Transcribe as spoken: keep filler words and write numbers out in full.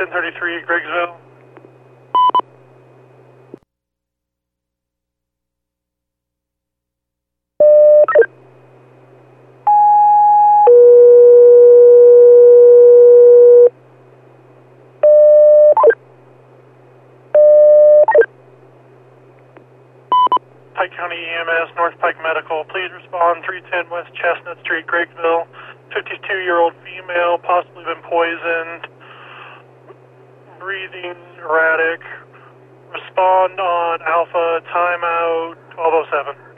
ten thirty-three, Griggsville. Pike County E M S, North Pike Medical. Please respond, three ten West Chestnut Street, Griggsville. fifty-two-year-old female, possibly been poisoned. Breathing erratic. Respond on Alpha, timeout, twelve oh seven.